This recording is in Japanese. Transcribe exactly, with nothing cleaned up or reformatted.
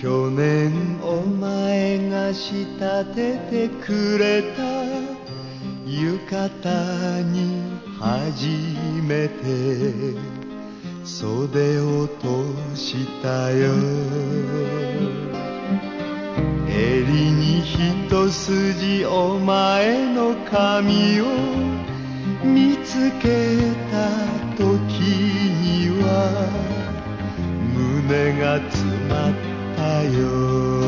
去年お前が仕立ててくれた浴衣に初めて袖を通したよ。襟に一筋お前の髪を見つけた時には胸が詰まったよ。